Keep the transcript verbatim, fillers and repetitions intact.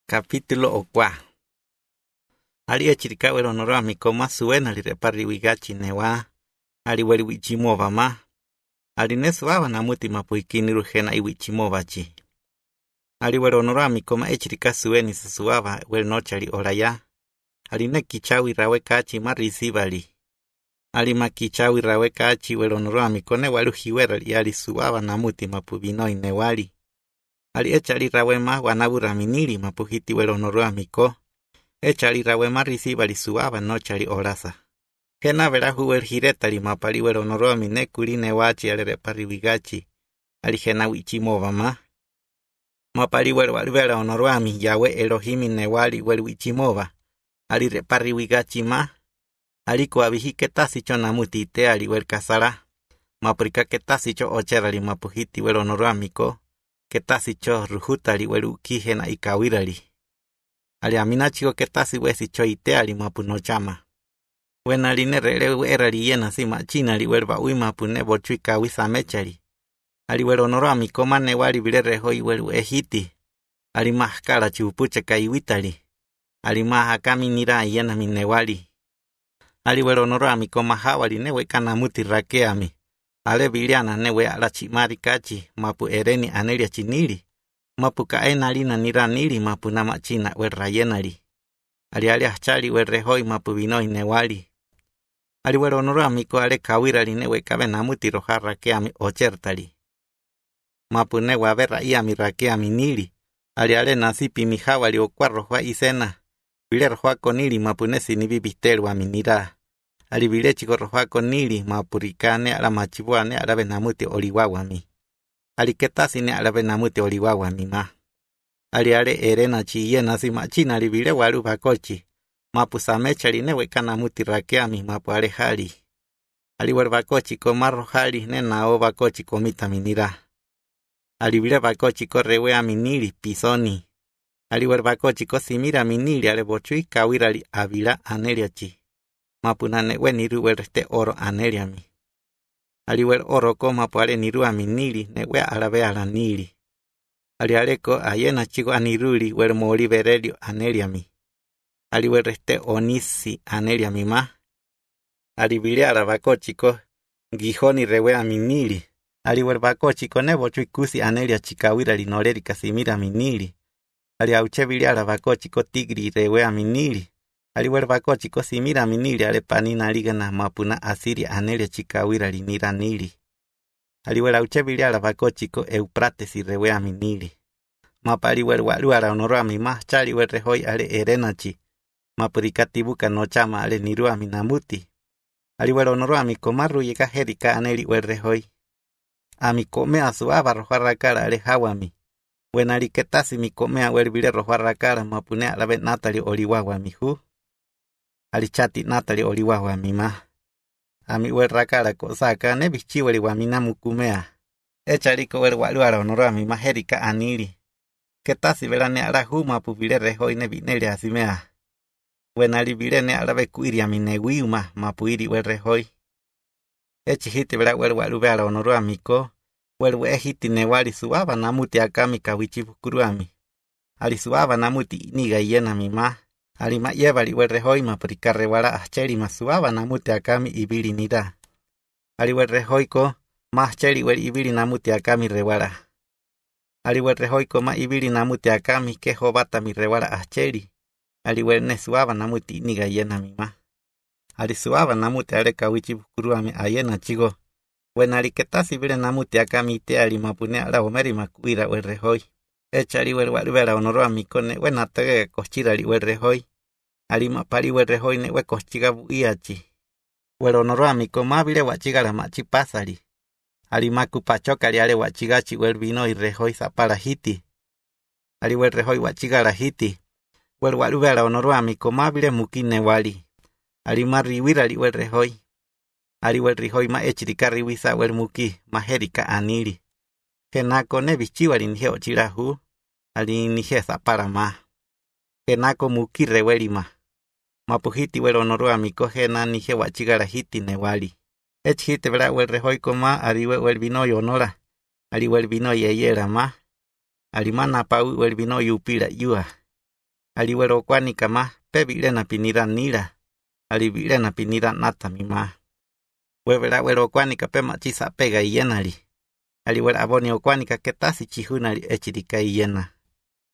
Capítulo okwa. Ali echirika wero noro amikoma suena li repari wigachi newa. Ali weri wichimova ma. Ali nesuava na muti mapuikini rujena iwichimova chi. Ali wero noro amikoma echirika sueni susuava weri nochali oraya. Ali nekichawi rawe kachi marisibali. Ali makichawi rawe kachi wero noro amikone walu hiwera li ali suava na muti mapubino inewali. Ali echali rawema wanabura minili mapuhiti welo noro amiko. Echali rawema risibali suava no chali orasa. Hena vera huwer hiretali mapali welo noro amine kuli newachi alere pariwigachi. Ali hena wichimova ma. Mapali welo alvera onoro ami yawe Elohimi newali welo wichimova. Ali repariwigachi ma. Ali kuabihi ketasicho namutite ali wel kasara. Maprika ketasicho ocherali mapuhiti welo noro amiko. Ketasi cho ruhutali welu kihena ikawirali. Ali amina chico ketasi wesi cho iteali mapuno chama. Wenali nerele erali yena si machina li welba ui mapune bochu ikawisa mechali. Ali welo noro amikoma newali vilere hoi welu ehiti. Ali mahkala chupuche kaiwitali. Ali mahakami nira yena minewali. Ali welo noro amikoma hawali newe kanamuti rakeami. Ale biliana newe ala chimari kachi mapu ereni anelia chinili. Mapu kaena lina nira nili mapu nama china we rayenali. Ali ali achali we rehoi mapu vinoi newali. Ali we ronoro amiko ale kawirali newe kabe namuti roja rakeami ochertali. Mapu newe abe raiami rakeami nili. Ali ale nasipi mihawali okwa roja isena. Vile roja konili mapu nesi nibibistelu aminira. Ali vile chico roja konili mapurikane ala machibuane ala benamuti oliwawami. Ali ketasi ne ala benamuti oliwawami ma. Ali ale erena chi yena si machina ali vile walu bakochi. Mapu samechali newe kanamuti rakeami mapu ale hali. Ali wal bakochi komaro hali ne nao bakochi komita minira. Ali vile bakochi korrewe aminili pisoni. Ali wal bakochi kosimira minili ale bochui kawirali avila aneliachi. Mapunane we niru werte oro aneliami. Ali wer oro ko mapuale niru aminili ne we alabe ala nili. Ali aleko ayena chico aniruli wer moli verelio aneliami. Ali werte onisi aneliami ma. Ali vile alabako chico gijoni rewe aminili. Ali wer bako chico nebo chuikusi anelia chikawira linoreri kasimira aminili. Ali auche vile alabako chico tigri rewe aminili. Ali werbako chiko simira minili ale panina ligana mapuna asiri anelia chikawira linira nili. Ali wera uchebili ala bako chiko euprate si rewea minili. Mapali werwalu ala onoro mi ma chali werrehoi ale erenachi. Mapurikatibuka no chama ale niru aminamuti. Ali wera onoro ami komaru yeka herika aneli werrehoi. Ami come asuaba rojarrakara ale hawami. Wenali ketasi mi come a werbile rojarrakara mapune ala bet natali oliwawami hu. Ali chati natali oliwawa mima. Ami werrakara kosaka ne bichiweli wa minamu kumea. Echariko werwaluara onoro mima herika anili. Ketasi velane ala huma pubile rehoi ne binele asimea. Wenali bilene ala bekuiri aminewiuma mapuiri werrehoi. Echihiti vela werwalu vela onoro amiko. Werwe ehiti newali suaba namuti akami kawichibukuruami. Ali suaba namuti niga yena mima. Ali ma yevali werrehoi maprikare wala acheli masuaba namuti akami ibili nida. Ali werrehoi ko ma acheli wer ibili namuti akami rewala. Ali werrehoi ko ma ibili namuti akami ke hobata mi rewala acheli. Ali werne suaba namuti niga yena mima. Ali suaba namuti ale kawichi bukuruami ayena chigo. Wenali ketasi vile namuti akami te ali mapune ala omeri makuira werrehoi. Echari werwalvera onoro amikone wenatege kochirali werrehoi. Ali mapali werrehoi ne we kochiga buiachi. Wer onoro amiko mabile wachigala machi pasali. Ali maku pachokali ale wachigachi wervino y rehoi sapala hiti. Ali werrehoi wachigala hiti. Werwalvera onoro amiko mabile mukine wali. Ali mariwira li werrehoi. Ali werrehoi ma echirika riwisa wermuki maherika anili. Kenako ne bichiwali nije ochirahu. Ali nije sapara ma. Kenako muki rewelima. Mapuhiti wero onoro amiko hena nije wachigara hiti newali. Echihite vera werrehoi koma aliwe welvino yonora. Ali welvino yeyera ma. Ali mana pau welvino yupira yua. aliwero kwanika ma pebile na pinida nila, alibile na pinida nata mima. Webela wero kwanika pema chisa pega iyenali, aliwera abonio kwanika ketasi chihunali echirika iyena.